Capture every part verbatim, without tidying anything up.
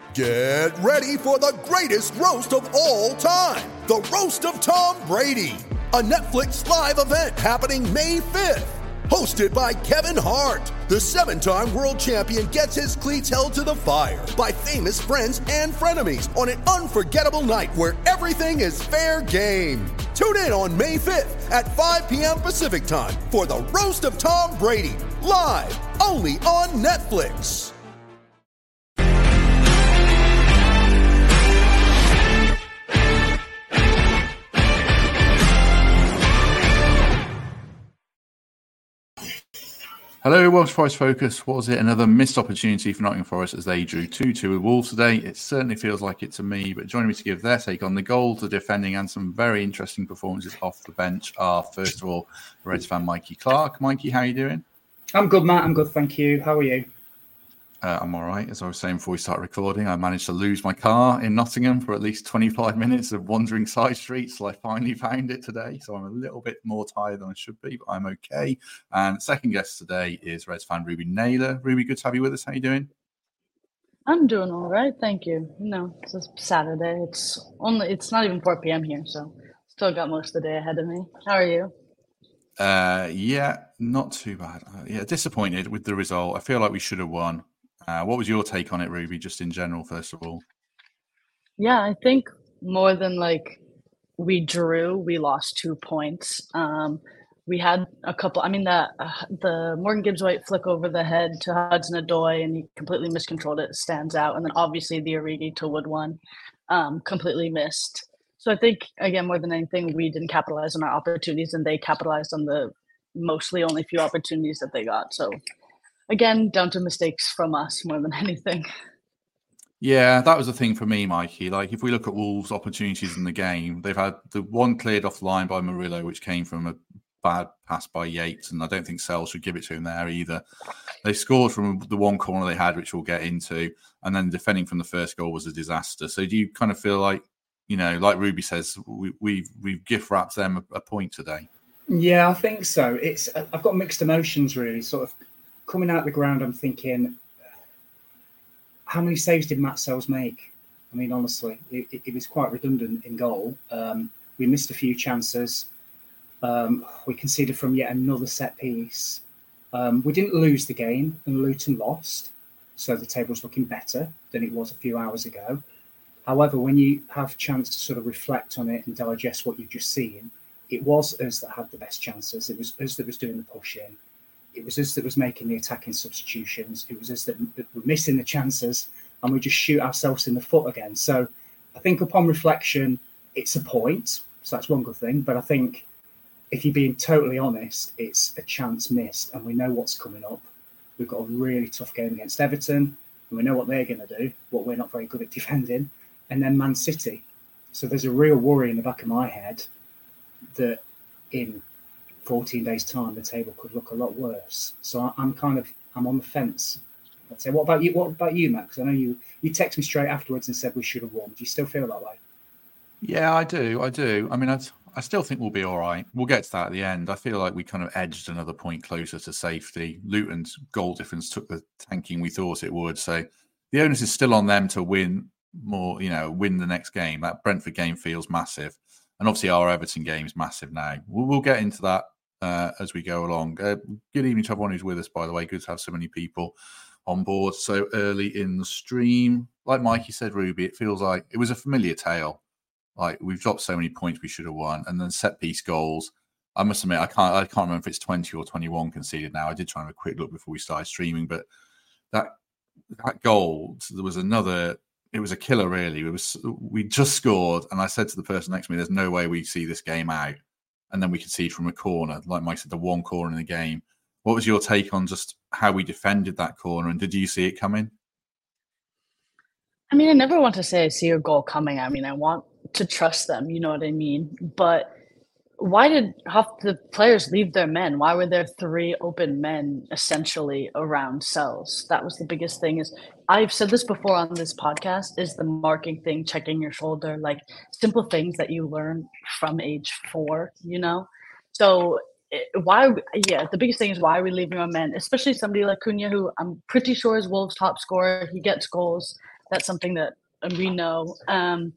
Get ready for the greatest roast of all time, the Roast of Tom Brady, a Netflix live event happening May fifth. Hosted by Kevin Hart, the seven-time world champion gets his cleats held to the fire by famous friends and frenemies on an unforgettable night where everything is fair game. Tune in on May fifth at five p.m. Pacific time for the Roast of Tom Brady, live only on Netflix. Hello, Welsh Forest Focus. Was it another missed opportunity for Nottingham Forest as they drew two two with Wolves today? It certainly feels like it to me, but joining me to give their take on the goal, the defending, and some very interesting performances off the bench are, first of all, Reds fan Mikey Clark. Mikey, how are you doing? I'm good, Matt. I'm good, thank you. How are you? Uh, I'm all right. As I was saying before we start recording, I managed to lose my car in Nottingham for at least twenty-five minutes of wandering side streets till I finally found it today. So I'm a little bit more tired than I should be, but I'm okay. And second guest today is Reds fan Ruby Naylor. Ruby, good to have you with us. How are you doing? I'm doing all right, thank you. You know, it's a Saturday. It's only it's not even four p.m. here, so still got most of the day ahead of me. How are you? Uh, yeah, not too bad. Uh, yeah, disappointed with the result. I feel like we should have won. Uh, what was your take on it, Ruby, just in general, first of all? Yeah, I think more than like we drew, we lost two points. Um, we had a couple. I mean, the uh, the Morgan Gibbs White flick over the head to Hudson Odoi, and he completely miscontrolled it. Stands out, and then obviously the Origi to Wood one, um, completely missed. So I think again, more than anything, we didn't capitalize on our opportunities, and they capitalized on the mostly only few opportunities that they got. So. Again, down to mistakes from us more than anything. Yeah, that was the thing for me, Mikey. Like, if we look at Wolves' opportunities in the game, they've had the one cleared off the line by Murillo, which came from a bad pass by Yates, and I don't think Sell should give it to him there either. They scored from the one corner they had, which we'll get into, and then defending from the first goal was a disaster. So do you kind of feel like, you know, like Ruby says, we, we've, we've gift wrapped them a, a point today? Yeah, I think so. It's I've got mixed emotions, really, sort of. Coming out the ground, I'm thinking, how many saves did Matt Sells make? I mean, honestly, it, it, it was quite redundant in goal. Um, we missed a few chances. Um, we conceded from yet another set piece. Um, we didn't lose the game, and Luton lost, so the table's looking better than it was a few hours ago. However, when you have a chance to sort of reflect on it and digest what you've just seen, it was us that had the best chances. It was us that was doing the pushing. It was us that was making the attacking substitutions. It was us that were missing the chances, and we just shoot ourselves in the foot again. So I think upon reflection, it's a point. So that's one good thing. But I think if you're being totally honest, it's a chance missed, and we know what's coming up. We've got a really tough game against Everton, and we know what they're going to do, what we're not very good at defending, and then Man City. So there's a real worry in the back of my head that in fourteen days time the table could look a lot worse. So I'm kind of I'm on the fence. I'd say, what about you? What about you, Matt? Because I know you you texted me straight afterwards and said we should have won. Do you still feel that way? Yeah, I do. I do. I mean, I I still think we'll be all right. We'll get to that at the end. I feel like we kind of edged another point closer to safety. Luton's goal difference took the tanking we thought it would. So the onus is still on them to win more. You know, win the next game. That Brentford game feels massive, and obviously our Everton game is massive now. We'll, we'll get into that. Uh, as we go along. Uh, good evening to everyone who's with us, by the way. Good to have so many people on board so early in the stream. Like Mikey said, Ruby, it feels like it was a familiar tale. Like, we've dropped so many points we should have won. And then set piece goals. I must admit, I can't I can't remember if it's twenty or twenty-one conceded now. I did try and have a quick look before we started streaming, but that that goal, there was another, it was a killer, really. It was we just scored, and I said to the person next to me, there's no way we see this game out. And then we concede from a corner, like Mike said, the one corner in the game. What was your take on just how we defended that corner, and did you see it coming? I mean, I never want to say I see a goal coming. I mean, I want to trust them, you know what I mean? But why did half the players leave their men? Why were there three open men essentially around Sells? That was the biggest thing. Is I've said this before on this podcast, is the marking thing, checking your shoulder, like simple things that you learn from age four, you know? So why, yeah, the biggest thing is why are we leaving our men, especially somebody like Cunha, who I'm pretty sure is Wolves' top scorer. He gets goals. That's something that we know. Um,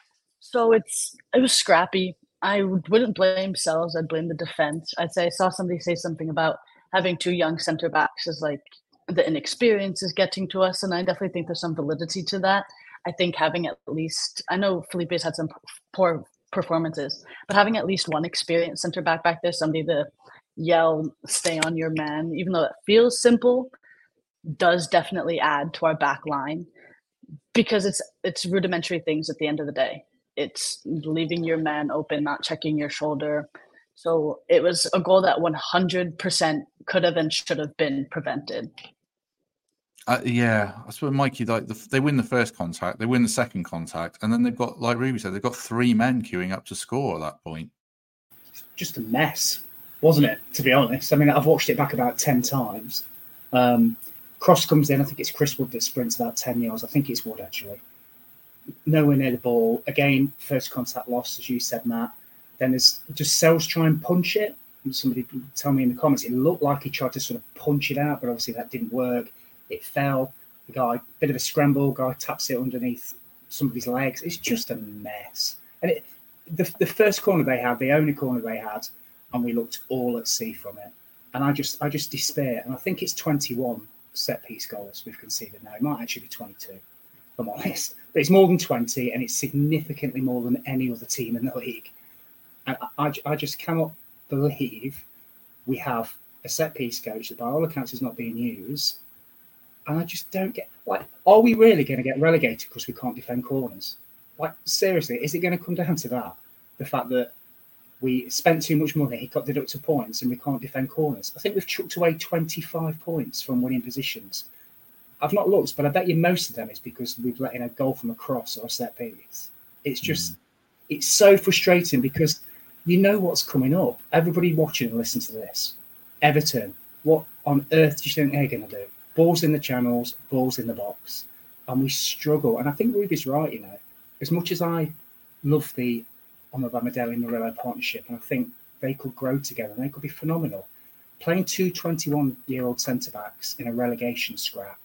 so it's it was scrappy. I wouldn't blame Sells. I'd blame the defense. I'd say I saw somebody say something about having two young center backs is like the inexperience is getting to us, and I definitely think there's some validity to that. I think having at least, I know Felipe's had some poor performances, but having at least one experienced center back back there, somebody to yell, stay on your man, even though it feels simple, does definitely add to our back line, because it's it's rudimentary things at the end of the day. It's leaving your man open, not checking your shoulder. So it was a goal that one hundred percent could have and should have been prevented. Uh, yeah, I suppose, Mikey, like the, they win the first contact, they win the second contact, and then they've got, like Ruby said, they've got three men queuing up to score at that point. Just a mess, wasn't it, to be honest? I mean, I've watched it back about ten times. Um, cross comes in, I think it's Chris Wood that sprints about ten yards. I think it's Wood, actually. Nowhere near the ball. Again, first contact lost, as you said, Matt. Then there's just Sells try and punch it. Somebody tell me in the comments, it looked like he tried to sort of punch it out, but obviously that didn't work. It fell. The guy, bit of a scramble, guy taps it underneath somebody's legs. It's just a mess. And it, the, the first corner they had, the only corner they had, and we looked all at sea from it. And I just I just despair. And I think it's twenty-one set-piece goals we've conceded now. It might actually be twenty-two, if I'm honest. But it's more than twenty, and it's significantly more than any other team in the league. And I, I just cannot believe we have a set-piece coach that, by all accounts, is not being used. And I just don't get, like, are we really going to get relegated because we can't defend corners? Like, seriously, is it going to come down to that? The fact that we spent too much money, got deducted points, and we can't defend corners? I think we've chucked away twenty-five points from winning positions. I've not looked, but I bet you most of them is because we've let in a goal from a cross or a set piece. It's just, mm. it's so frustrating because you know what's coming up. Everybody watching and listen to this. Everton, what on earth do you think they're going to do? Balls in the channels, balls in the box. And we struggle. And I think Ruby's right, you know. As much as I love the Omobamidele Murillo partnership, and I think they could grow together and they could be phenomenal. Playing two twenty-one-year-old centre-backs in a relegation scrap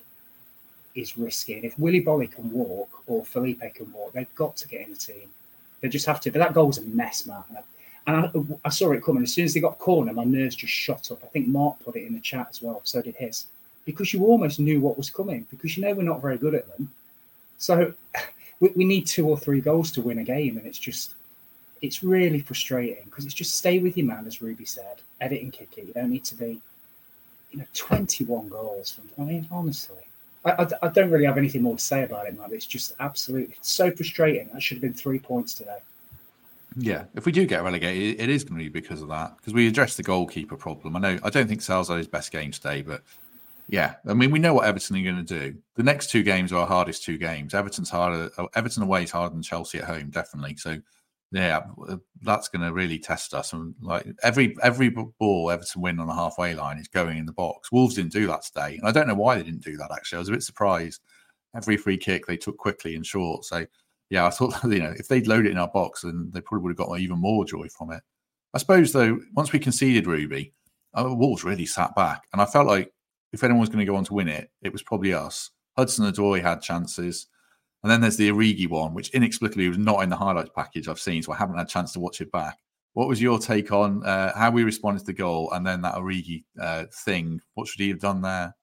is risky. And if Willy Bolly can walk or Felipe can walk, they've got to get in the team. They just have to. But that goal was a mess, man. And I, I saw it coming. As soon as they got corner, my nerves just shot up. I think Mark put it in the chat as well. So did his. Because you almost knew what was coming, because you know we're not very good at them. So we, we need two or three goals to win a game, and it's just, it's really frustrating because it's just stay with your man, as Ruby said, edit and kick it. You don't need to be, you know, twenty-one goals. From, I mean, honestly, I, I, I don't really have anything more to say about it, man. It's just absolutely so frustrating. That should have been three points today. Yeah, if we do get relegated, it is going to be because of that, because we addressed the goalkeeper problem. I know, I don't think Sal's had his best game today, but yeah, I mean, we know what Everton are going to do. The next two games are our hardest two games. Everton's harder. Everton away is harder than Chelsea at home, definitely. So, yeah, that's going to really test us. And like every every ball Everton win on the halfway line is going in the box. Wolves didn't do that today, and I don't know why they didn't do that. Actually, I was a bit surprised. Every free kick they took quickly and short. So, yeah, I thought, you know, if they'd loaded it in our box, then they probably would have got even more joy from it. I suppose though, once we conceded Ruby, uh, Wolves really sat back, and I felt like, if anyone was going to go on to win it, it was probably us. Hudson-Odoi had chances. And then there's the Origi one, which inexplicably was not in the highlights package I've seen, so I haven't had a chance to watch it back. What was your take on uh, how we responded to the goal and then that Origi uh, thing? What should he have done there?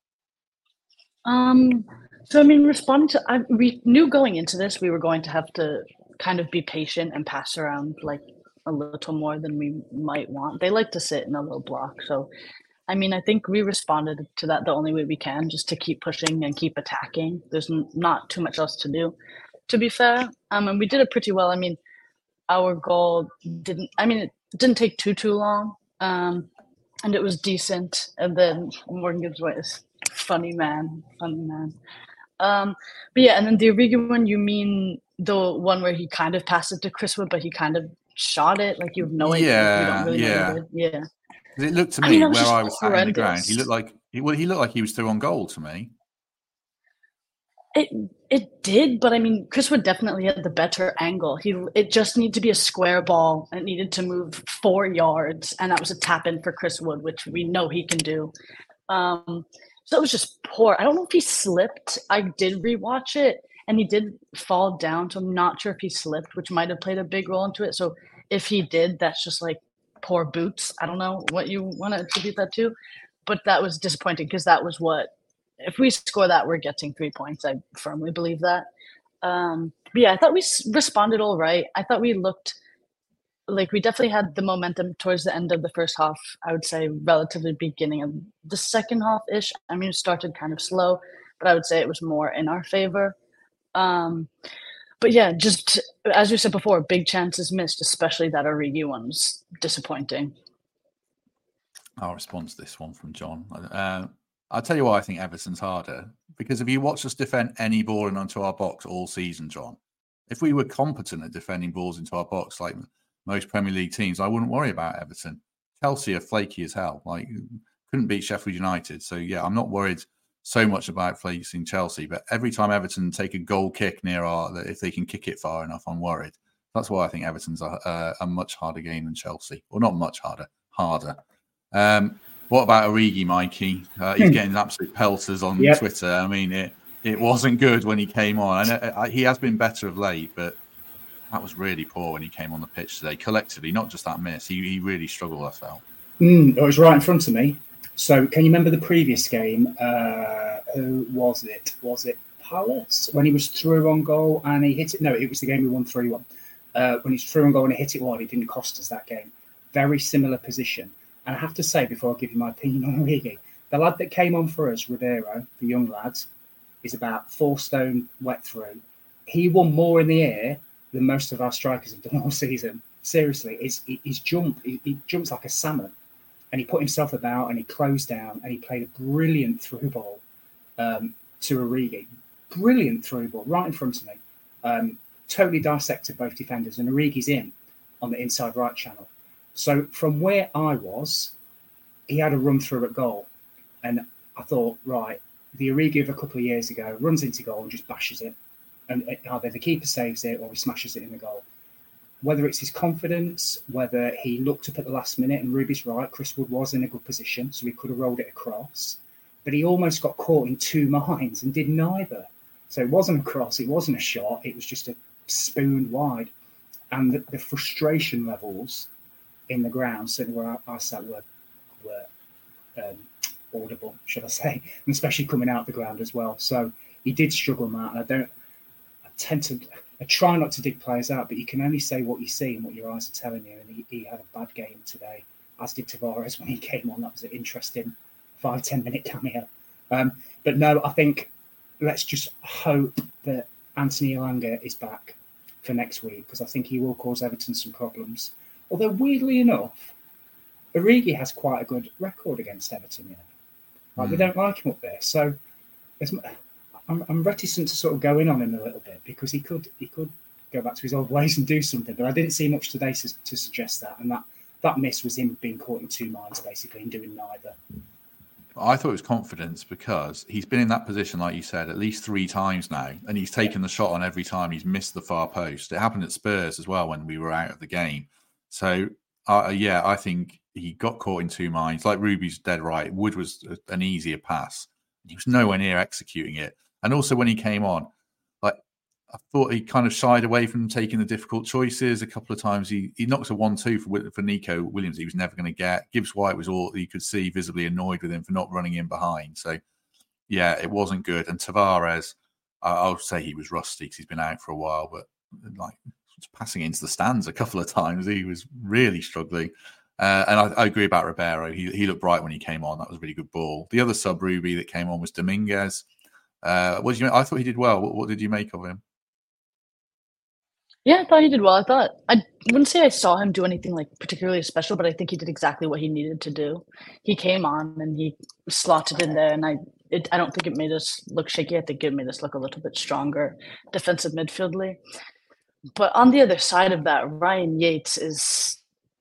Um. So, I mean, responding to, I, we knew going into this, we were going to have to kind of be patient and pass around like a little more than we might want. They like to sit in a low block, so I mean, I think we responded to that the only way we can, just to keep pushing and keep attacking. There's n- not too much else to do, to be fair. Um, and we did it pretty well. I mean, our goal didn't, I mean, it didn't take too, too long. Um, and it was decent. And then Morgan Gibbs White is funny man, funny man. Um, but yeah, and then the Origi one, you mean the one where he kind of passed it to Chris Wood, but he kind of shot it? Like you have no idea. Yeah, you don't really yeah. know yeah. It looked to me, I mean, where I was sat on the ground, he looked like he, well, he looked like he was still on goal to me. It it did, but I mean, Chris Wood definitely had the better angle. He it just needed to be a square ball. It needed to move four yards, and that was a tap in for Chris Wood, which we know he can do. Um, so it was just poor. I don't know if he slipped. I did rewatch it, and he did fall down, so I'm not sure if he slipped, which might have played a big role into it. So if he did, that's just like poor boots. I don't know what you want to attribute that to, but that was disappointing because that was what, if we score that, we're getting three points. I firmly believe that. Um, but yeah, I thought we s- responded all right. I thought we looked like we definitely had the momentum towards the end of the first half. I would say relatively beginning of the second half ish. I mean, it started kind of slow, but I would say it was more in our favor. Um, but yeah, just as you said before, big chances missed, especially that Origi one was disappointing. I'll respond to this one from John. Uh, I'll tell you why I think Everton's harder. Because if you watch us defend any ball in onto our box all season, John, if we were competent at defending balls into our box like most Premier League teams, I wouldn't worry about Everton. Chelsea are flaky as hell. Like, couldn't beat Sheffield United. So, yeah, I'm not worried so much about facing Chelsea. But every time Everton take a goal kick near our, if they can kick it far enough, I'm worried. That's why I think Everton's a, a, a much harder game than Chelsea. Or not much harder, harder. Um, what about Origi, Mikey? Uh, he's getting absolute pelters on yep. Twitter. I mean, it it wasn't good when he came on. I know, I, he has been better of late, but that was really poor when he came on the pitch today. Collectively, not just that miss. He he really struggled, I felt. Mm, it was right in front of me. So can you remember the previous game? Uh, who was it? Was it Palace? When he was through on goal and he hit it? No, it was the game we won three one. Uh, when he's through on goal and he hit it wide, it didn't cost us that game. Very similar position. And I have to say, before I give you my opinion on Origi, the lad that came on for us, Ribeiro, the young lad, is about four stone wet through. He won more in the air than most of our strikers have done all season. Seriously, it's, he's jumped. He, he jumps like a salmon. And he put himself about and he closed down and he played a brilliant through ball um, to Origi. Brilliant through ball right in front of me. Um, totally dissected both defenders. And Origi's in on the inside right channel. So from where I was, he had a run through at goal. And I thought, right, the Origi of a couple of years ago runs into goal and just bashes it. And either the keeper saves it or he smashes it in the goal. Whether it's his confidence, whether he looked up at the last minute, and Ruby's right, Chris Wood was in a good position, so he could have rolled it across. But he almost got caught in two minds and did neither. So it wasn't a cross, it wasn't a shot, it was just a spoon wide. And the, the frustration levels in the ground, certainly where I, I sat, were, were um, audible, should I say, and especially coming out the ground as well. So he did struggle, Matt, and I don't, I tend to, I try not to dig players out, but you can only say what you see and what your eyes are telling you, and he, he had a bad game today, as did Tavares when he came on. That was an interesting five, ten minute cameo. Um, but no, I think let's just hope that Anthony Elanga is back for next week, because I think he will cause Everton some problems. Although, weirdly enough, Origi has quite a good record against Everton. You know? Like, mm. They don't like him up there. So I'm, I'm reticent to sort of go in on him a little bit, because he could he could go back to his old ways and do something. But I didn't see much today to, to suggest that. And that, that miss was him being caught in two minds, basically, and doing neither. I thought it was confidence, because he's been in that position, like you said, at least three times now, and he's taken yeah. the shot on every time he's missed the far post. It happened at Spurs as well when we were out of the game. So, uh, yeah, I think he got caught in two minds. Like Ruby's dead right. Wood was an easier pass. He was nowhere near executing it. And also when he came on, like I thought he kind of shied away from taking the difficult choices. A couple of times he, he knocked a one two for, for Nico Williams he was never going to get. Gibbs White was all you could see visibly annoyed with him for not running in behind. So, yeah, it wasn't good. And Tavares, I, I'll say he was rusty because he's been out for a while, but like passing into the stands a couple of times, he was really struggling. Uh, and I, I agree about Ribeiro. He he looked bright when he came on. That was a really good ball. The other sub Ruby that came on was Dominguez. Uh, what did you? I thought he did well. What, what did you make of him? Yeah, I thought he did well. I thought I wouldn't say I saw him do anything like particularly special, but I think he did exactly what he needed to do. He came on and he slotted in there, and I it, I don't think it made us look shaky. I think it made us look a little bit stronger defensive midfieldly. But on the other side of that, Ryan Yates is.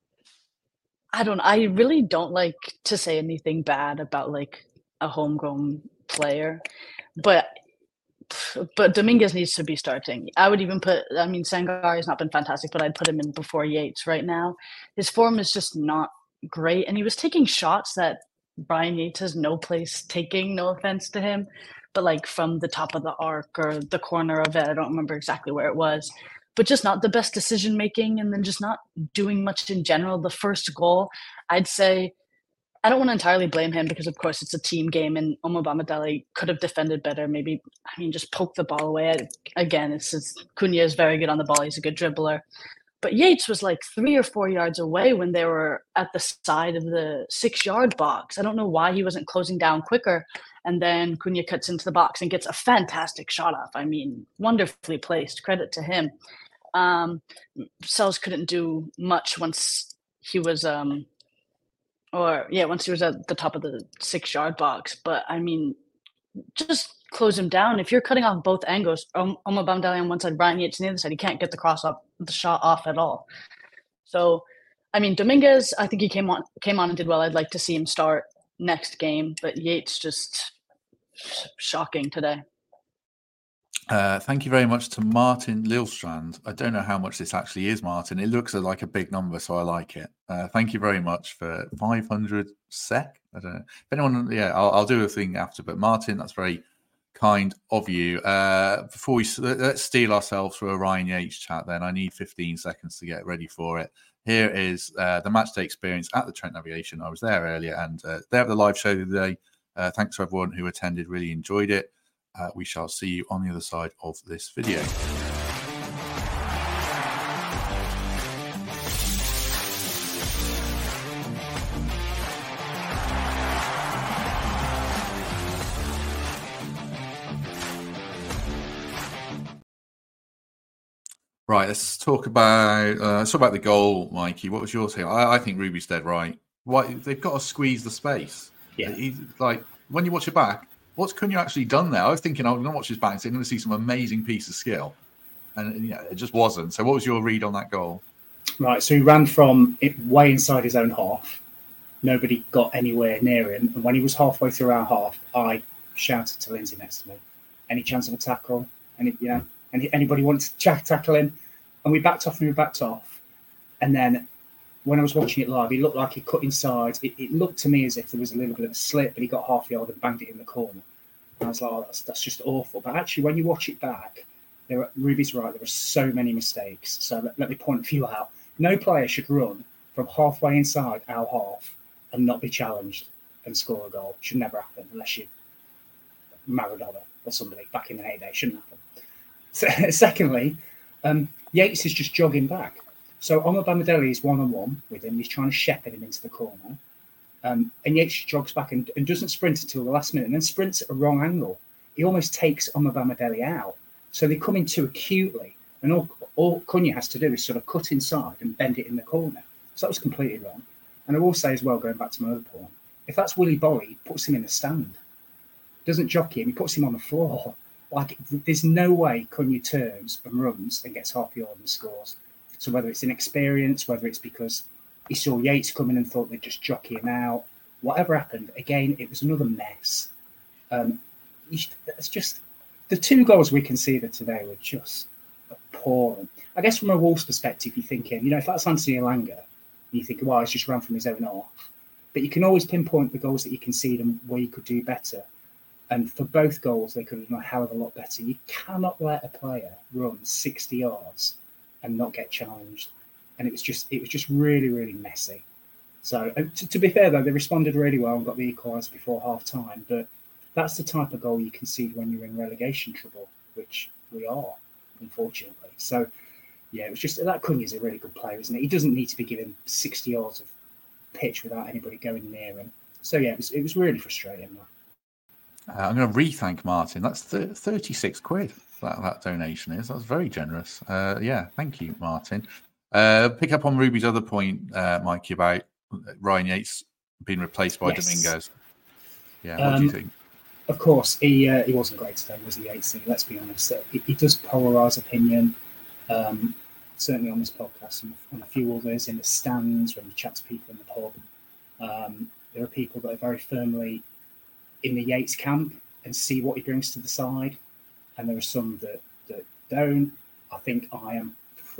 I don't. I really don't like to say anything bad about like a homegrown player, but but Dominguez needs to be starting. I would even put. I mean, Sangare has not been fantastic, but I'd put him in before Yates right now. His form is just not great, and he was taking shots that Brian Yates has no place taking. No offense to him, but like from the top of the arc or the corner of it. I don't remember exactly where it was, but just not the best decision making, and then just not doing much in general. The first goal, I'd say, I don't want to entirely blame him because, of course, it's a team game, and Omobamidele could have defended better. Maybe, I mean, just poke the ball away. Again, it's just, Cunha is very good on the ball. He's a good dribbler. But Yates was like three or four yards away when they were at the side of the six-yard box. I don't know why he wasn't closing down quicker. And then Cunha cuts into the box and gets a fantastic shot off. I mean, wonderfully placed. Credit to him. Um, Sells couldn't do much once he was um, – or, yeah, once he was at the top of the six-yard box. But, I mean, just close him down. If you're cutting off both angles, um, Omobamidele on one side, Ryan Yates on the other side, he can't get the cross off, the shot off at all. So, I mean, Dominguez, I think he came on came on and did well. I'd like to see him start next game, but Yates just shocking today. Uh, thank you very much to Martin Lilstrand. I don't know how much this actually is, Martin. It looks like a big number, so I like it. Uh, thank you very much for five hundred sec. I don't know. If anyone, yeah, I'll, I'll do a thing after, but Martin, that's very kind of you. Uh, before we, let's steel ourselves for a Ryan Yates chat then. I need fifteen seconds to get ready for it. Here is uh, the matchday experience at the Trent Navigation. I was there earlier, and uh, they have the live show today. Uh, thanks to everyone who attended, really enjoyed it. Uh, we shall see you on the other side of this video. Right, let's talk about uh, let's talk about the goal, Mikey. What was your take? I, I think Ruby's dead right. Why they've got to squeeze the space. Yeah, He's, like when you watch it back, what's Cunha actually done there? I was thinking I was going to watch his back and say, I'm going to see some amazing piece of skill, and yeah, it just wasn't. So, what was your read on that goal? Right, so he ran from it way inside his own half. Nobody got anywhere near him, and when he was halfway through our half, I shouted to Lindsay next to me, "Any chance of a tackle? Any, you know?" And anybody wanted to ch- tackle him, and we backed off and we backed off. And then when I was watching it live, he looked like he cut inside. It, it looked to me as if there was a little bit of a slip, but he got half yard and banged it in the corner. And I was like, oh, that's, that's just awful. But actually, when you watch it back, there are, Ruby's right, there were so many mistakes. So let, let me point a few out. No player should run from halfway inside our half and not be challenged and score a goal. It should never happen unless you Maradona or somebody back in the heyday. It shouldn't happen. So, secondly, um, Yates is just jogging back. So Omobamidele is one-on-one with him. He's trying to shepherd him into the corner. Um, and Yates jogs back and, and doesn't sprint until the last minute and then sprints at a wrong angle. He almost takes Omobamidele out. So they come in too acutely. And all, all Cunha has to do is sort of cut inside and bend it in the corner. So that was completely wrong. And I will say as well, going back to my other point, if that's Willy Boly, he puts him in the stand. Doesn't jockey him, he puts him on the floor. Like, there's no way Cunha turns and runs and gets half yard and scores. So whether it's inexperience, whether it's because he saw Yates coming and thought they'd just jockey him out, whatever happened, again, it was another mess. Um, it's just, the two goals we conceded today were just appalling. I guess from a Wolves perspective, you're thinking, you know, if that's Anthony Elanga, you think, well, he's just ran from his own half. But you can always pinpoint the goals that you concede and where you could do better. And for both goals, they could have done a hell of a lot better. You cannot let a player run sixty yards and not get challenged. And it was just it was just really, really messy. So to, to be fair, though, they responded really well and got the equaliser before half-time. But that's the type of goal you concede when you're in relegation trouble, which we are, unfortunately. So, yeah, it was just that Cunha's a really good player, isn't it? He doesn't need to be given sixty yards of pitch without anybody going near him. So, yeah, it was, it was really frustrating, though. Uh, I'm going to re-thank Martin. That's th- thirty-six quid that, that donation is. That's very generous. Uh, yeah, thank you, Martin. Uh, pick up on Ruby's other point, uh, Mikey, about Ryan Yates being replaced by yes. Dominguez. Yeah, what um, do you think? Of course, he uh, he wasn't great today, was he, Yates? Let's be honest. He, he does polarise opinion, um, certainly on this podcast and on a few others, in the stands, when you chat to people in the pub. Um, there are people that are very firmly in the Yates camp and see what he brings to the side, and there are some that, that don't. I think I am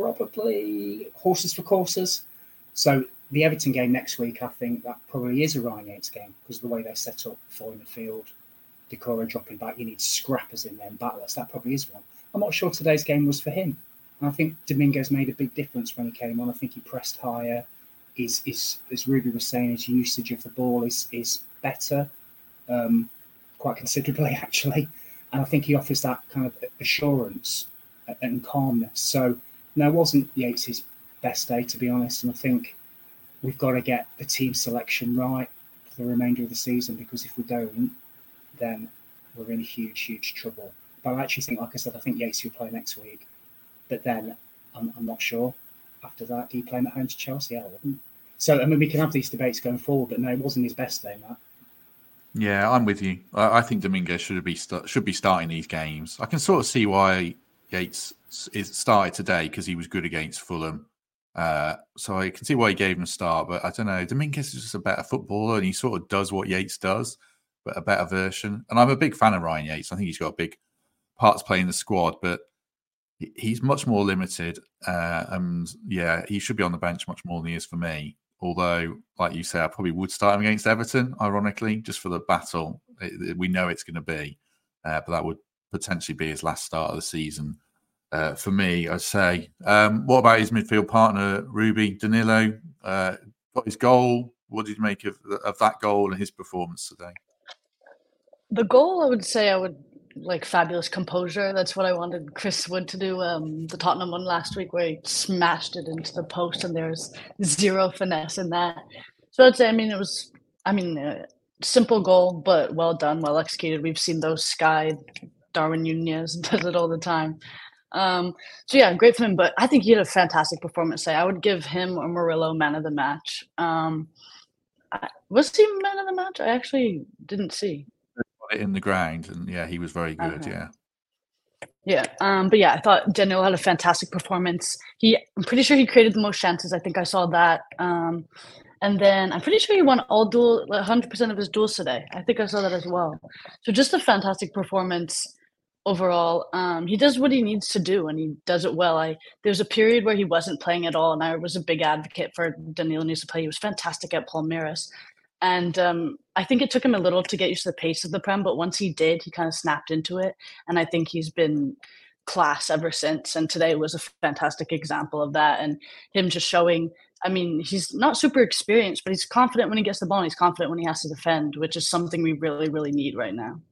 probably horses for courses. So the Everton game next week, I think that probably is a Ryan Yates game because of the way they set up for midfield. Decore dropping back. You need scrappers in there and battlers. That probably is one. I'm not sure today's game was for him. I think Dominguez made a big difference when he came on. I think he pressed higher. His, his, as Ruby was saying, his usage of the ball is is better, um, quite considerably actually. And I think he offers that kind of assurance and calmness. So no, it wasn't Yates' best day, to be honest. And I think we've got to get the team selection right for the remainder of the season, because if we don't, then we're in huge, huge trouble. But I actually think, like I said, I think Yates will play next week. But then I'm, I'm not sure. After that, do you play him at home to Chelsea? I wouldn't. So, I mean, we can have these debates going forward, but no, it wasn't his best day, Matt. Yeah, I'm with you. I, I think Dominguez should be st- should be starting these games. I can sort of see why Yates is started today, because he was good against Fulham. Uh, so I can see why he gave him a start, but I don't know. Dominguez is just a better footballer, and he sort of does what Yates does, but a better version. And I'm a big fan of Ryan Yates. I think he's got a big part to play in the squad, but he's much more limited. Uh, and yeah, he should be on the bench much more than he is for me. Although, like you say, I probably would start him against Everton, ironically, just for the battle. It, it, we know it's going to be, uh, but that would potentially be his last start of the season. Uh, for me, I'd say. Um, what about his midfield partner, Ruby Danilo? Uh, got his goal. What did you make of, of that goal and his performance today? The goal, I would say, I would like fabulous composure. That's what I wanted Chris Wood to do. Um, the Tottenham one last week, where he smashed it into the post, and there's zero finesse in that. So I'd say, I mean, it was, I mean, a simple goal, but well done, well executed. We've seen those Sky, Darwin Nunez does it all the time. Um, so yeah, great for him. But I think he had a fantastic performance today. I would give him or Murillo man of the match. Um, I, was he man of the match? I actually didn't see. In the ground, and yeah, he was very good. Okay. Yeah, yeah. Um, but yeah, I thought Danilo had a fantastic performance. He, I'm pretty sure he created the most chances. I think I saw that. Um, and then I'm pretty sure he won all duel, one hundred percent of his duels today. I think I saw that as well. So just a fantastic performance overall. Um, he does what he needs to do, and he does it well. I there's a period where he wasn't playing at all, and I was a big advocate for Danilo needs to play. He was fantastic at Palmeiras. And um, I think it took him a little to get used to the pace of the Prem, but once he did, he kind of snapped into it. And I think he's been class ever since. And today was a fantastic example of that. And him just showing, I mean, he's not super experienced, but he's confident when he gets the ball, and he's confident when he has to defend, which is something we really, really need right now.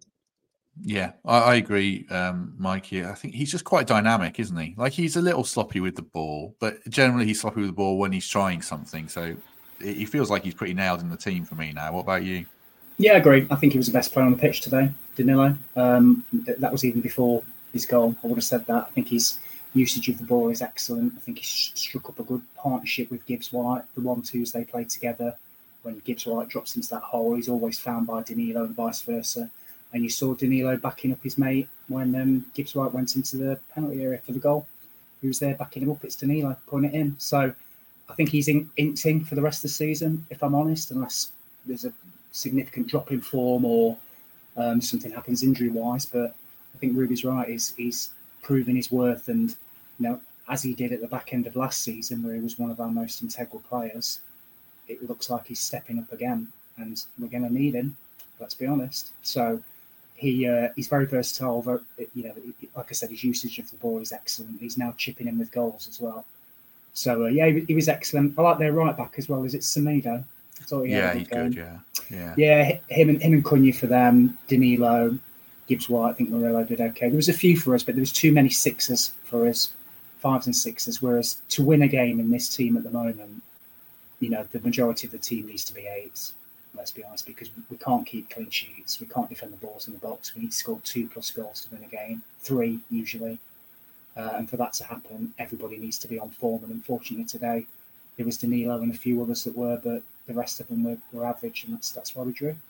Yeah, I, I agree, um, Mikey. I think he's just quite dynamic, isn't he? Like, he's a little sloppy with the ball, but generally he's sloppy with the ball when he's trying something. So he feels like he's pretty nailed in the team for me now. What about you? Yeah, I agree. I think he was the best player on the pitch today, Danilo. Um, that was even before his goal. I would have said that. I think his usage of the ball is excellent. I think he struck up a good partnership with Gibbs White. The one-twos they played together. When Gibbs White drops into that hole, he's always found by Danilo and vice versa. And you saw Danilo backing up his mate when um, Gibbs White went into the penalty area for the goal. He was there backing him up. It's Danilo putting it in. So I think he's in, inked for the rest of the season, if I'm honest, unless there's a significant drop in form or um, something happens injury-wise. But I think Ruby's right. He's, he's proven his worth. And, you know, as he did at the back end of last season, where he was one of our most integral players, it looks like he's stepping up again. And we're going to need him, let's be honest. So he uh, he's very versatile. Very, you know, like I said, his usage of the ball is excellent. He's now chipping in with goals as well. So, uh, yeah, he, he was excellent. I like their right back as well. Is it Semedo? I thought he yeah, had a he's good, good, yeah. Yeah, yeah him, and, him and Cunha for them, Danilo, Gibbs White, I think Murillo did okay. There was a few for us, but there was too many sixes for us, fives and sixes, whereas to win a game in this team at the moment, you know, the majority of the team needs to be eights, let's be honest, because we can't keep clean sheets. We can't defend the balls in the box. We need to score two plus goals to win a game, three usually. Uh, and for that to happen, everybody needs to be on form. And unfortunately today, there was Danilo and a few others that were, but the rest of them were, were average, and that's that's why we drew.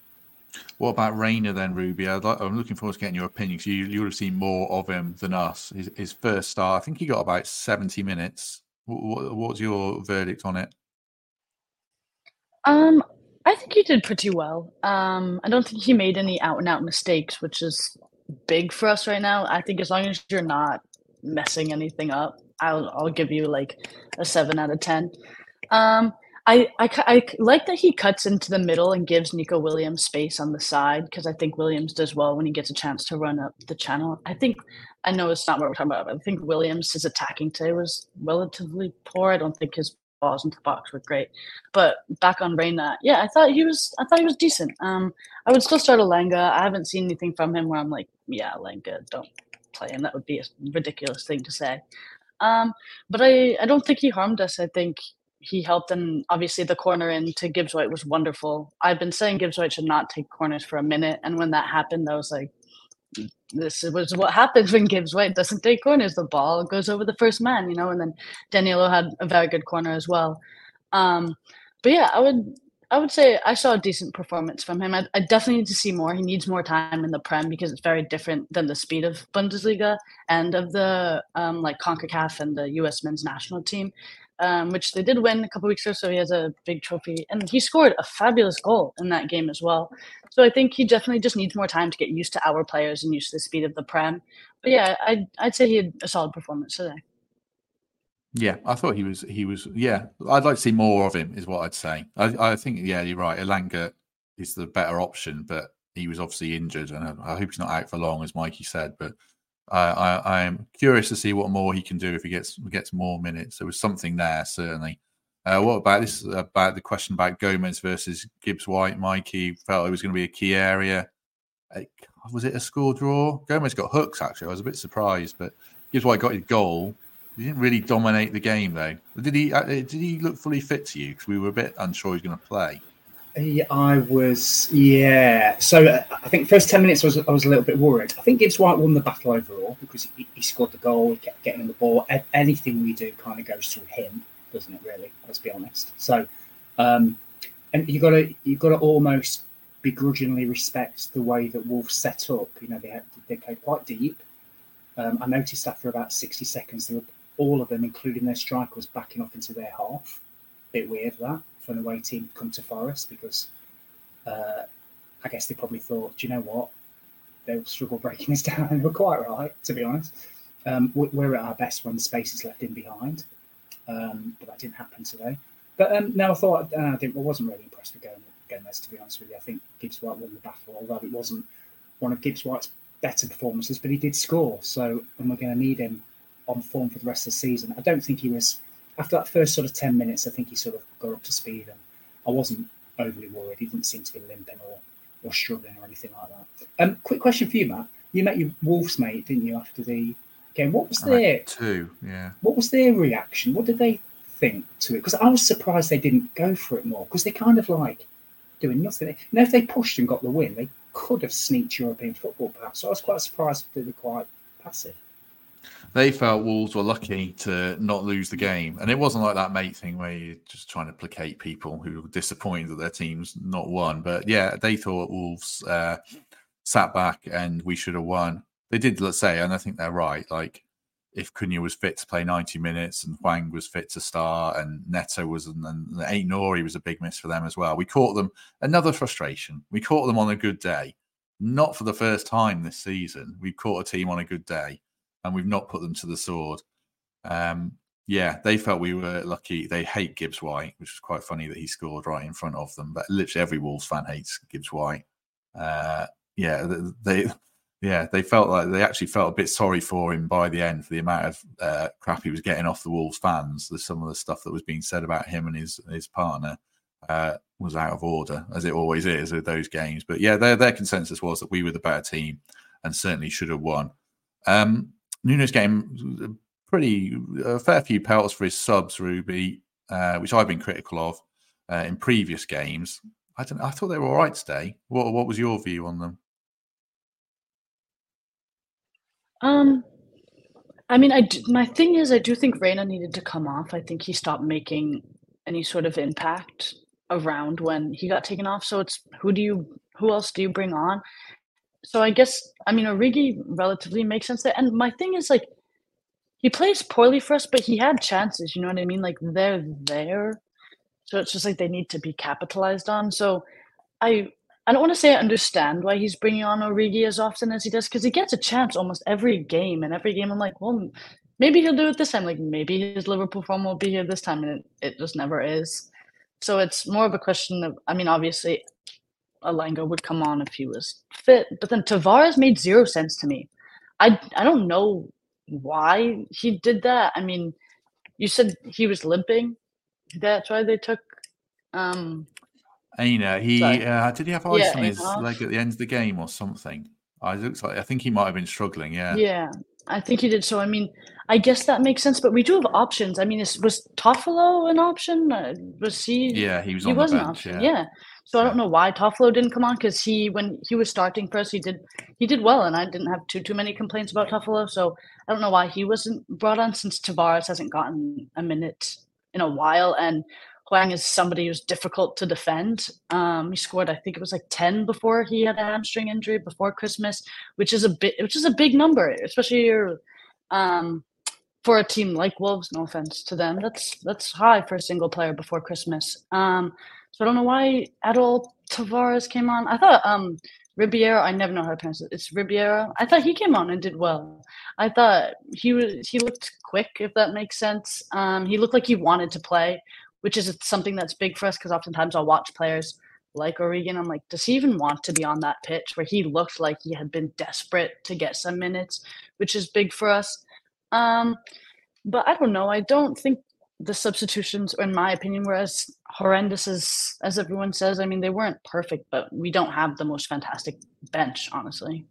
What about Reina then, Ruby? I'd like, I'm looking forward to getting your opinion, because you, you would have seen more of him than us. His, his first start, I think he got about seventy minutes. What, what, what's your verdict on it? Um, I think he did pretty well. Um, I don't think he made any out-and-out mistakes, which is big for us right now. I think as long as you're not messing anything up, I'll I'll give you like a seven out of ten. Um, I, I, I like that he cuts into the middle and gives Nico Williams space on the side because I think Williams does well when he gets a chance to run up the channel. I think I know it's not what we're talking about, but I think Williams' attacking today was relatively poor. I don't think his balls into the box were great. But back on Reyna, yeah, I thought he was I thought he was decent. Um, I would still start Elanga. I haven't seen anything from him where I'm like, yeah, Elanga, don't play him. That would be a ridiculous thing to say. Um, but I, I don't think he harmed us. I think he helped, and obviously the corner into Gibbs White was wonderful. I've been saying Gibbs White should not take corners for a minute, and when that happened, I was like, this was what happens when Gibbs White doesn't take corners. The ball goes over the first man, you know, and then Danilo had a very good corner as well. Um, but yeah, I would I would say I saw a decent performance from him. I, I definitely need to see more. He needs more time in the Prem because it's very different than the speed of Bundesliga and of the um, like CONCACAF and the U S men's national team. Um, which they did win a couple weeks ago, so he has a big trophy. And he scored a fabulous goal in that game as well. So I think he definitely just needs more time to get used to our players and used to the speed of the Prem. But yeah, I'd, I'd say he had a solid performance today. Yeah, I thought he was, he was, yeah, I'd like to see more of him is what I'd say. I, I think, yeah, you're right. Elanga is the better option, but he was obviously injured, and I, I hope he's not out for long, as Mikey said, but I, I am curious to see what more he can do if he gets gets more minutes. There was something there, certainly. Uh, what about this? About the question about Gomez versus Gibbs White? Mikey felt it was going to be a key area. Uh, was it a score draw? Gomez got hooks, actually. I was a bit surprised, but Gibbs White got his goal. He didn't really dominate the game, though. Did he? Uh, did he look fully fit to you? Because we were a bit unsure he was going to play. Yeah, I was, yeah. So uh, I think first ten minutes I was, I was a little bit worried. I think Gibbs White won the battle overall because he, he scored the goal, he kept getting the ball. A- anything we do kind of goes through him, doesn't it? Really, let's be honest. So, um, and you got to you got to almost begrudgingly respect the way that Wolves set up. You know, they had, they played quite deep. Um, I noticed after about sixty seconds, they were, all of them, including their striker, was backing off into their half. Bit weird that. For an away team to come to Forest because uh, I guess they probably thought, do you know what? They'll struggle breaking this down. And they were quite right, to be honest. Um, we're at our best when the space is left in behind. Um, but that didn't happen today. But um, no, I thought, uh, I, didn't, I wasn't really impressed with Gomez, to be honest with you. I think Gibbs White won the battle, although it wasn't one of Gibbs White's better performances, but he did score. So, and we're going to need him on form for the rest of the season. I don't think he was... After that first sort of ten minutes, I think he sort of got up to speed, and I wasn't overly worried. He didn't seem to be limping or, or struggling or anything like that. Um, quick question for you, Matt. You met your Wolves mate, didn't you, after the game? What was their two? Yeah. What was their reaction? What did they think to it? Because I was surprised they didn't go for it more. Because they kind of like doing nothing. You know, if they pushed and got the win, they could have sneaked European football, perhaps. So I was quite surprised that they were quite passive. They felt Wolves were lucky to not lose the game. And it wasn't like that mate thing where you're just trying to placate people who were disappointed that their team's not won. But yeah, they thought Wolves uh, sat back and we should have won. They did, let's say, and I think they're right. Like, if Cunha was fit to play ninety minutes and Hwang was fit to start and Neto was, and, and Aït-Nouri was a big miss for them as well. We caught them, another frustration. We caught them on a good day. Not for the first time this season. We've caught a team on a good day. And we've not put them to the sword. Um, yeah, they felt we were lucky. They hate Gibbs White, which was quite funny that he scored right in front of them. But literally every Wolves fan hates Gibbs White. Uh, yeah, they, yeah, they felt like they actually felt a bit sorry for him by the end for the amount of uh, crap he was getting off the Wolves fans. There's some of the stuff that was being said about him and his his partner uh, was out of order, as it always is with those games. But yeah, their their consensus was that we were the better team and certainly should have won. Um, Nuno's game, pretty a fair few pelts for his subs, Ruby, uh, which I've been critical of uh, in previous games. I don't. I thought they were all right today. What What was your view on them? Um, I mean, I do, my thing is, I do think Reyna needed to come off. I think he stopped making any sort of impact around when he got taken off. So it's who do you, who else do you bring on? So I guess, I mean, Origi relatively makes sense there. And my thing is, like, he plays poorly for us, but he had chances, you know what I mean? Like, they're there. So it's just like they need to be capitalized on. So I I don't want to say I understand why he's bringing on Origi as often as he does, because he gets a chance almost every game. And every game I'm like, well, maybe he'll do it this time. Like, maybe his Liverpool form will be here this time. And it, it just never is. So it's more of a question of, I mean, obviously, Alenga would come on if he was fit, but then Tavares made zero sense to me. I I don't know why he did that. I mean, you said he was limping. That's why they took. Um, Aina, he uh, did he have ice Yeah, on his Aina. leg at the end of the game or something? I looks like I think he might have been struggling. Yeah. Yeah, I think he did. So I mean, I guess that makes sense. But we do have options. I mean, is, was Toffolo an option? Uh, was he? Yeah, he was He on was the an bench. option. Yeah. Yeah. So I don't know why Toffolo didn't come on because he, when he was starting for us, he did he did well, and I didn't have too too many complaints about Toffolo. So I don't know why he wasn't brought on since Tavares hasn't gotten a minute in a while, and Hwang is somebody who's difficult to defend. Um, he scored, I think it was like ten before he had a hamstring injury before Christmas, which is a bit, which is a big number, especially your, um, for a team like Wolves. No offense to them, that's that's high for a single player before Christmas. Um, so I don't know why at all Tavares came on. I thought um, Ribeiro. I never know how to pronounce it. It's Ribeiro. I thought he came on and did well. I thought he was he looked quick, if that makes sense. Um, he looked like he wanted to play, which is something that's big for us because oftentimes I'll watch players like Origi. I'm like, does he even want to be on that pitch? Where he looked like he had been desperate to get some minutes, which is big for us. Um, but I don't know. I don't think the substitutions, in my opinion, were as horrendous as as everyone says. I mean, they weren't perfect, but we don't have the most fantastic bench, honestly.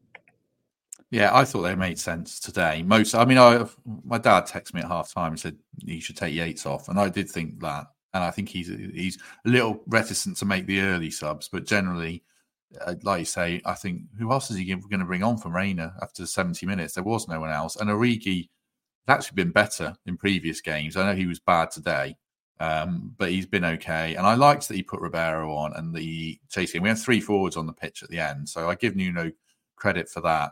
Yeah, I thought they made sense today. Most, I mean, I my dad texted me at half time and said you should take Yates off, and I did think that. And I think he's he's a little reticent to make the early subs, but generally, uh, like you say, I think who else is he going to bring on from Reina after seventy minutes? There was no one else, and Origi has actually been better in previous games. I know he was bad today, um, but he's been okay. And I liked that he put Ribeiro on and the chasing. We had three forwards on the pitch at the end, so I give Nuno credit for that.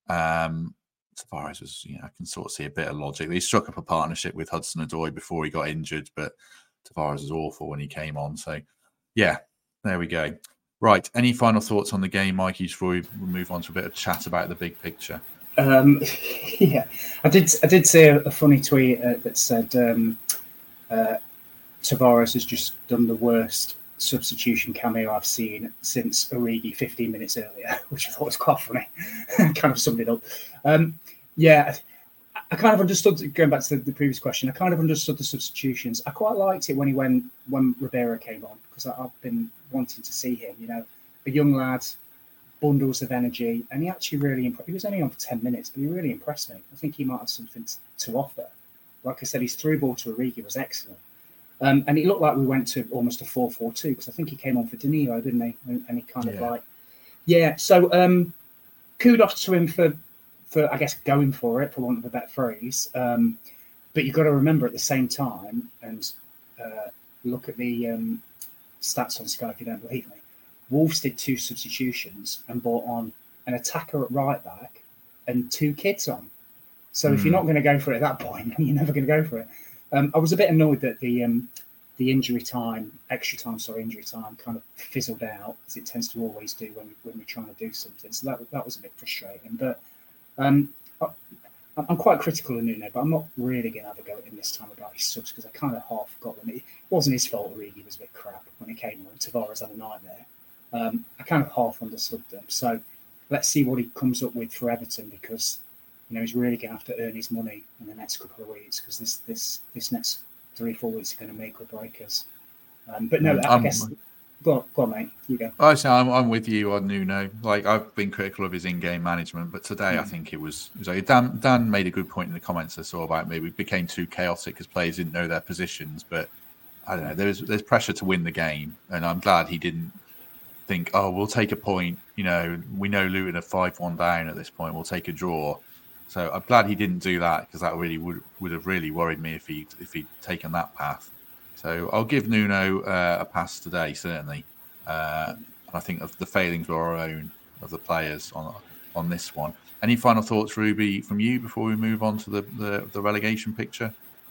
Um, Tavares was, you know, I can sort of see a bit of logic. He struck up a partnership with Hudson-Odoi before he got injured, but Tavares was awful when he came on. So, yeah, there we go. Right. Any final thoughts on the game, Mikey, before we move on to a bit of chat about the big picture? Um, yeah, I did. I did see a, a funny tweet uh, that said um, uh, Tavares has just done the worst substitution cameo I've seen since Origi fifteen minutes earlier, which I thought was quite funny. Kind of summed it up. Um, yeah, I, I kind of understood, going back to the, the previous question, I kind of understood the substitutions. I quite liked it when he went, when Ribeiro came on, because I've been wanting to see him, you know, a young lad, bundles of energy, and he actually really impressed. He was only on for ten minutes, but he really impressed me. I think he might have something to, to offer. Like I said, his through ball to Origi was excellent. Um, and it looked like we went to almost a four four two because I think he came on for Danilo, didn't he? And, and he kind of yeah. like, yeah. So um, kudos to him for, for, I guess, going for it, for want of a better phrase. Um, but you've got to remember at the same time, and uh, look at the um, stats on Sky if you don't believe me, Wolves did two substitutions and brought on an attacker at right back and two kids on. So mm. if you're not going to go for it at that point, you're never going to go for it. Um, I was a bit annoyed that the um, the injury time, extra time, sorry, injury time kind of fizzled out, as it tends to always do when, we, when we're trying to do something. So that that was a bit frustrating. But um, I, I'm quite critical of Nuno, but I'm not really going to have a go at him this time about his subs because I kind of half forgot them. It wasn't his fault, Origi was a bit crap when he came on. Tavares had a nightmare. Um, I kind of half understood them. So let's see what he comes up with for Everton because, you know, he's really going to have to earn his money in the next couple of weeks because this this this next three, four weeks are going to make or break us. Um, but no, I I'm, guess... Go on, go on, mate. You go. I say I'm, I'm with you on Nuno. Like, I've been critical of his in-game management, but today mm. I think it was... It was like, Dan, Dan made a good point in the comments I saw about maybe it became too chaotic because players didn't know their positions, but I don't know, there's there's pressure to win the game, and I'm glad he didn't think, oh, we'll take a point. You know, we know Luton are five one down at this point. We'll take a draw. So I'm glad he didn't do that because that really would would have really worried me if he if he'd taken that path. So I'll give Nuno uh, a pass today, certainly. Uh, and I think of the failings were our own of the players on on this one. Any final thoughts, Ruby, from you before we move on to the the, the relegation picture?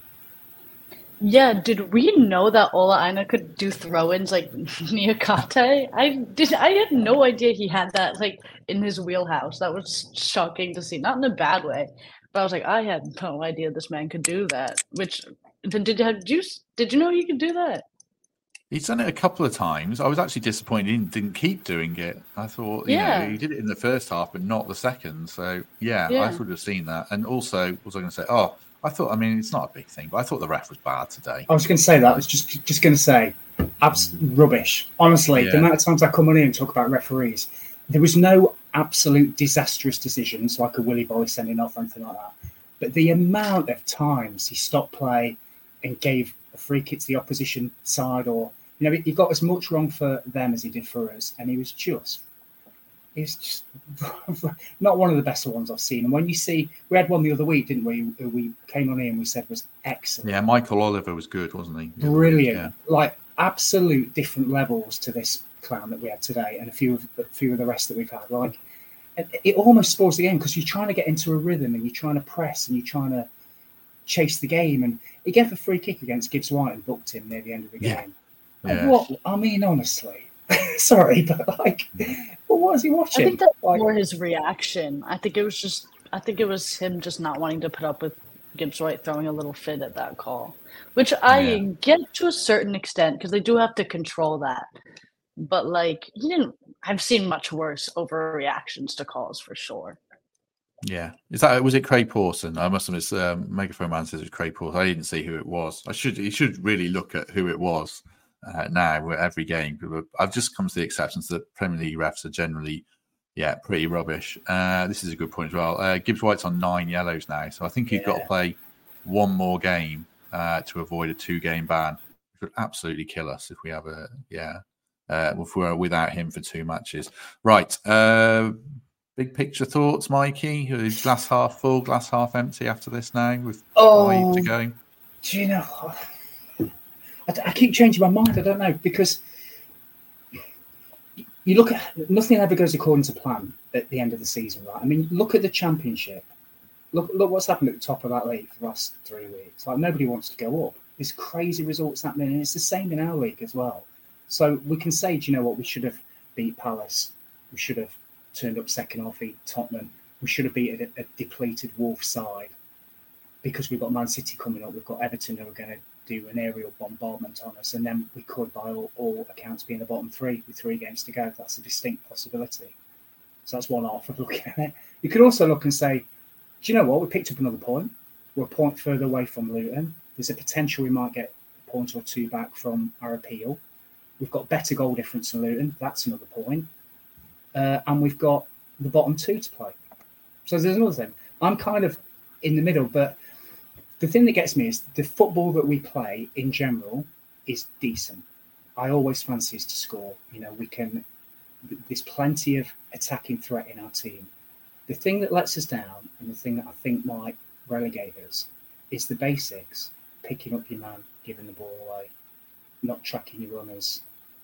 Yeah, did we know that Ola Aina could do throw-ins like Niakate? I did. I had no idea he had that like in his wheelhouse. That was shocking to see, not in a bad way, but I was like, I had no idea this man could do that. Which did did, did you did you know you could do that? He's done it a couple of times. I was actually disappointed he didn't, didn't keep doing it. I thought, you Yeah. know, he did it in the first half, but not the second. So, yeah, Yeah. I would have seen that. And also, what was I going to say? Oh, I thought, I mean, it's not a big thing, but I thought the ref was bad today. I was going to say that. I was just just going to say, abs- rubbish. Honestly, Yeah. the amount of times I come on here and talk about referees, there was no absolute disastrous decisions like a Willy Boy sending off or anything like that. But the amount of times he stopped play and gave a free kick to the opposition side, or you know, he got as much wrong for them as he did for us, and he was just, he's just not one of the best ones I've seen. And when you see, we had one the other week, didn't we? Who we came on here and we said was excellent. Yeah, Michael Oliver was good, wasn't he? Brilliant, Yeah. like absolute different levels to this clown that we had today, and a few of a few of the rest that we've had. Like, it, it almost spoils the game because you're trying to get into a rhythm and you're trying to press and you're trying to chase the game. And he gave a free kick against Gibbs White and booked him near the end of the Yeah. game. Yeah. And what I mean, honestly, sorry, but like, but what was he watching? I think that's like, more his reaction. I think it was just. I think it was him just not wanting to put up with Gibbs White throwing a little fit at that call, which I Yeah. get to a certain extent because they do have to control that. But like, he didn't. I've seen much worse overreactions to calls for sure. Yeah. Is that, was it Craig Pawson? I must have missed, um, Megaphone Man says it was Craig Pawson. I didn't see who it was. I should, he should really look at who it was uh, now at every game. I've just come to the acceptance that Premier League refs are generally, yeah, pretty rubbish. Uh, this is a good point as well. Uh, Gibbs White's on nine yellows now, so I think he's got to Yeah. play one more game uh, to avoid a two-game ban. It would absolutely kill us if we have a, yeah, uh, if we're without him for two matches. Right. Uh, Big picture thoughts, Mikey? Glass half full, glass half empty after this now with Oh. five to go? do you know? I, I keep changing my mind. I don't know, because you look at, nothing ever goes according to plan at the end of the season, right? I mean, look at the Championship. Look, look what's happened at the top of that league for the last three weeks. Like, nobody wants to go up. There's crazy results happening, and it's the same in our league as well. So we can say, do you know what? We should have beat Palace. We should have turned up second half, beat Tottenham. We should have beat a, a depleted Wolves side, because we've got Man City coming up. We've got Everton who are going to do an aerial bombardment on us, and then we could, by all, all accounts, be in the bottom three with three games to go. That's a distinct possibility. So that's one half of looking at it. You could also look and say, do you know what? We picked up another point. We're a point further away from Luton. There's a potential we might get a point or two back from our appeal. We've got better goal difference than Luton. That's another point. Uh, and we've got the bottom two to play. So there's another thing. I'm kind of in the middle, but the thing that gets me is the football that we play in general is decent. I always fancy us to score. You know, we can. There's plenty of attacking threat in our team. The thing that lets us down, and the thing that I think might relegate us, is the basics: picking up your man, giving the ball away, not tracking your runners,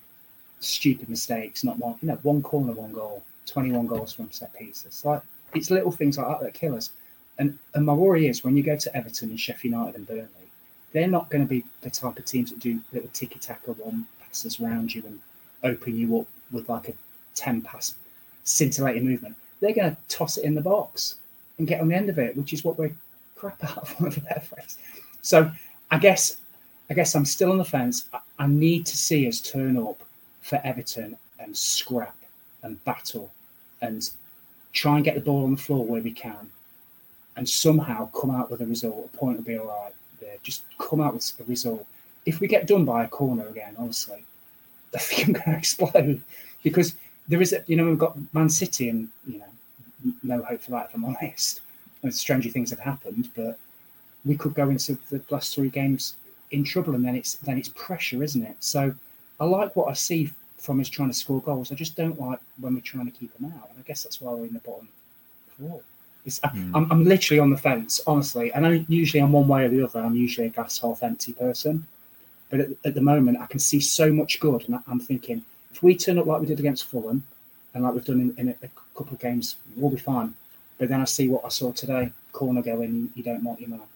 stupid mistakes, not one, you know, one corner, one goal, twenty-one goals from set pieces. Like, it's little things like that that kill us. And and my worry is when you go to Everton and Sheffield United and Burnley, they're not going to be the type of teams that do little tiki-taka one passes around you and open you up with like a ten-pass scintillating movement. They're going to toss it in the box and get on the end of it, which is what we're crap out of, one of a better phrase. So I guess I guess I'm still on the fence. I, I need to see us turn up for Everton and scrap and battle and try and get the ball on the floor where we can, and somehow come out with a result. A point will be all right there. Just come out with a result. If we get done by a corner again, honestly, I think I'm going to explode, because there is a, you know, we've got Man City and, you know, no hope for that, if I'm honest. And stranger things have happened, but we could go into the last three games in trouble, and then it's then it's pressure, isn't it? So I like what I see from us trying to score goals. I just don't like when we're trying to keep them out, and I guess that's why we're in the bottom four. It's, mm. I'm, I'm literally on the fence, honestly. I know usually I'm one way or the other. I'm usually a glass half empty person, but at, at the moment I can see so much good, and I'm thinking if we turn up like we did against Fulham and like we've done in, in a, a couple of games, we'll be fine. But then I see what I saw today: corner going, you don't want your man.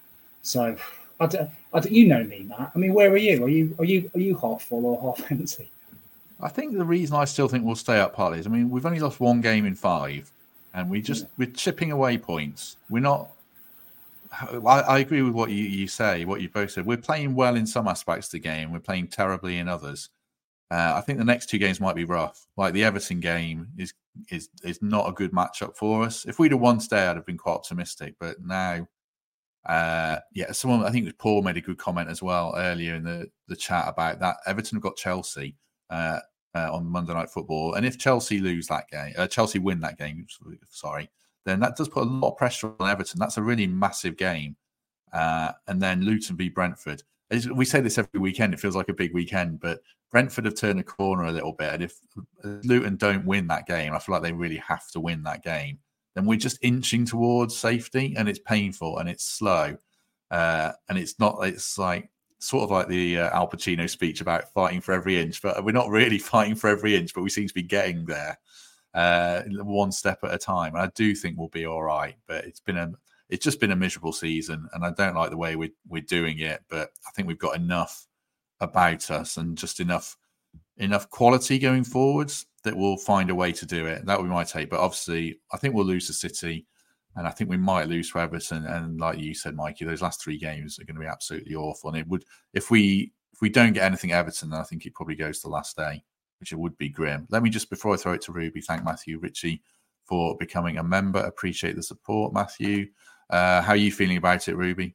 So, I don't, I don't, you know me, Matt. I mean, where are you? Are you are you are you half full or half empty? I think the reason I still think we'll stay up partly is, I mean, we've only lost one game in five, and we just yeah. we're chipping away points. We're not I, I agree with what you, you say, what you both said. We're playing well in some aspects of the game. We're playing terribly in others. Uh, I think the next two games might be rough. Like the Everton game is is is not a good matchup for us. If we'd have won today, I'd have been quite optimistic. But now, uh, yeah, someone I think it was Paul made a good comment as well earlier in the, the chat about that. Everton have got Chelsea uh, uh, on Monday Night Football, and if Chelsea lose that game, uh, Chelsea win that game, sorry, then that does put a lot of pressure on Everton. That's a really massive game. Uh, and then Luton v Brentford. We say this every weekend. It feels like a big weekend, but Brentford have turned a corner a little bit. And if Luton don't win that game, I feel like they really have to win that game. Then we're just inching towards safety, and it's painful and it's slow. Uh, and it's not, it's like sort of like the uh, Al Pacino speech about fighting for every inch, but we're not really fighting for every inch, but we seem to be getting there uh, one step at a time. And I do think we'll be all right, but it's been a, It's just been a miserable season, and I don't like the way we're, we're doing it. But I think we've got enough about us and just enough enough quality going forwards that we'll find a way to do it. That would be my take. But obviously, I think we'll lose to City, and I think we might lose to Everton. And like you said, Mikey, those last three games are going to be absolutely awful. And it would, if we if we don't get anything at Everton, then I think it probably goes to the last day, which it would be grim. Let me just, before I throw it to Ruby, thank Matthew Ritchie for becoming a member. Appreciate the support, Matthew. Uh, how are you feeling about it, Ruby?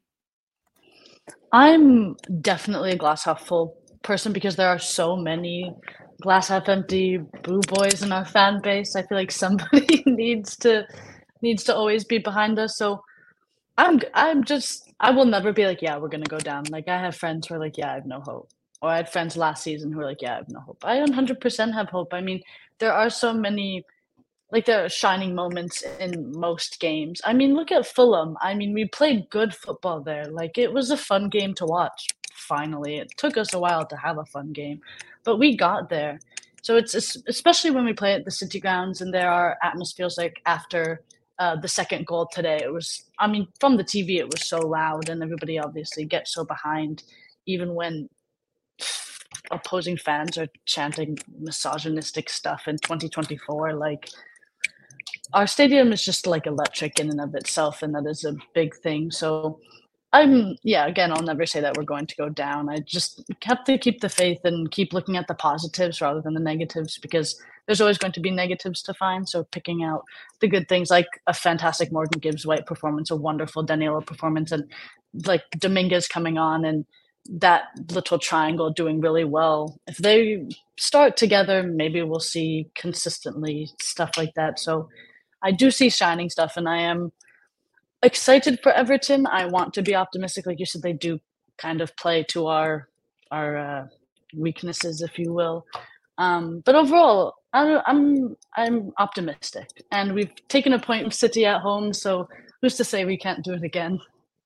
I'm definitely a glass half full person because there are so many glass half empty boo boys in our fan base. I feel like somebody needs to needs to always be behind us. So I'm I'm just I will never be like, yeah, we're gonna go down. Like I have friends who are like, yeah, I have no hope. Or I had friends last season who were like, yeah, I have no hope. I one hundred percent have hope. I mean, there are so many. Like, there are shining moments in most games. I mean, look at Fulham. I mean, we played good football there. Like, it was a fun game to watch, finally. It took us a while to have a fun game, but we got there. So it's especially when we play at the City grounds and there are atmospheres like after uh, the second goal today. It was, I mean, from the T V, it was so loud and everybody obviously gets so behind, even when opposing fans are chanting misogynistic stuff in twenty twenty-four. Like, our stadium is just like electric in and of itself, and that is a big thing. So I'm, yeah, again, I'll never say that we're going to go down. I just have to keep the faith and keep looking at the positives rather than the negatives, because there's always going to be negatives to find. So picking out the good things, like a fantastic Morgan Gibbs-White performance, a wonderful Danilo performance, and like Dominguez coming on and that little triangle doing really well. If they start together, maybe we'll see consistently stuff like that. So I do see shining stuff, and I am excited for Everton. I want to be optimistic. Like you said, they do kind of play to our our uh, weaknesses, if you will. Um, but overall, I, I'm I'm optimistic, and we've taken a point of City at home. So who's to say we can't do it again?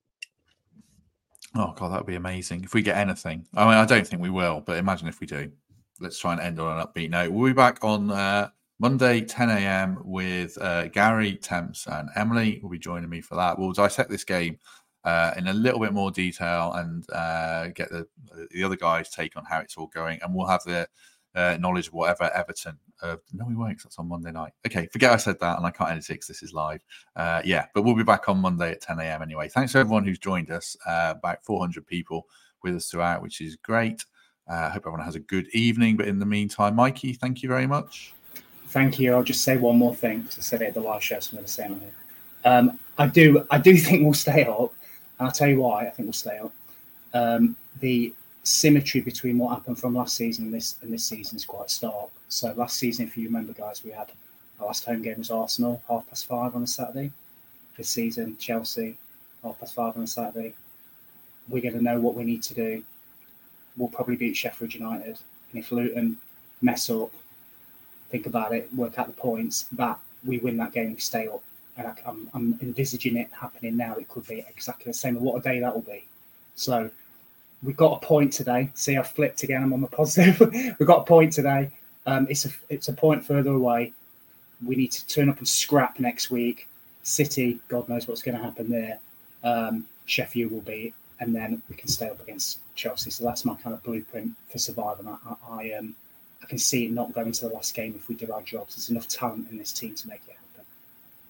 Oh God, that would be amazing if we get anything. I mean, I don't think we will, but imagine if we do. Let's try and end on an upbeat note. We'll be back on Uh... Monday, ten a.m. with uh, Gary, Temps, and Emily will be joining me for that. We'll dissect this game uh, in a little bit more detail and uh, get the the other guys' take on how it's all going. And we'll have the uh, knowledge of whatever Everton. Uh, no, we won't, because that's on Monday night. Okay, forget I said that, and I can't edit it because this is live. Uh, yeah, but we'll be back on Monday at ten a.m. anyway. Thanks to everyone who's joined us. Uh, about four hundred people with us throughout, which is great. I uh, hope everyone has a good evening. But in the meantime, Mikey, thank you very much. Thank you. I'll just say one more thing, because I said it at the live show, so I'm going to say it on here. Um, I do I do think we'll stay up, and I'll tell you why I think we'll stay up. Um, the symmetry between what happened from last season and this and this season is quite stark. So last season, if you remember, guys, we had our last home game was Arsenal, half past five on a Saturday. This season, Chelsea, half past five on a Saturday. We're going to know what we need to do. We'll probably beat Sheffield United. And if Luton mess up, think about it, work out the points, that we win that game, we stay up. And I, I'm, I'm envisaging it happening now. It could be exactly the same. And what a day that will be. So we've got a point today. See, I flipped again. I'm on the positive. We've got a point today. Um, it's a it's a point further away. We need to turn up and scrap next week. City, God knows what's going to happen there. Um, Sheffield will be, and then we can stay up against Chelsea. So that's my kind of blueprint for surviving. I, I, I um. I can see it not going to the last game if we do our jobs. There's enough talent in this team to make it happen.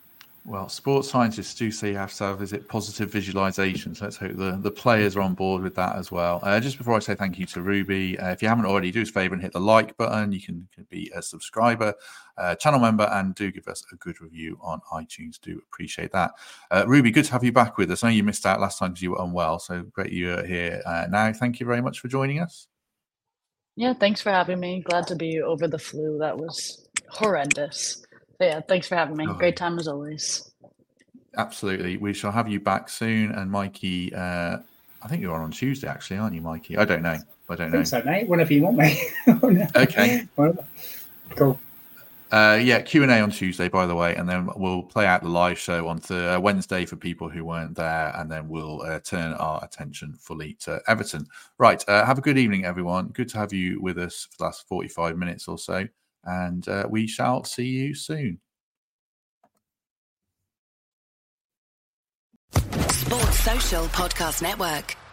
Well, sports scientists do say you have to have, is it positive visualization? So let's hope the, the players are on board with that as well. Uh, just before I say thank you to Ruby, uh, if you haven't already, do us a favor and hit the like button. You can, can be a subscriber, uh, channel member, and do give us a good review on iTunes. Do appreciate that. Uh, Ruby, good to have you back with us. I know you missed out last time because you were unwell, so great you're here uh, now. Thank you very much for joining us. Yeah, thanks for having me. Glad to be over the flu. That was horrendous. But yeah, thanks for having me. Great time as always. Absolutely. We shall have you back soon. And Mikey, uh, I think you're on on Tuesday, actually, aren't you, Mikey? I don't know. I don't know. I think so, mate. Whenever you want me. Okay. Cool. Uh, yeah, Q and A on Tuesday, by the way, and then we'll play out the live show on th- uh, Wednesday for people who weren't there, and then we'll uh, turn our attention fully to Everton. Right. Uh, have a good evening, everyone. Good to have you with us for the last forty-five minutes or so. And uh, we shall see you soon. Sports Social Podcast Network.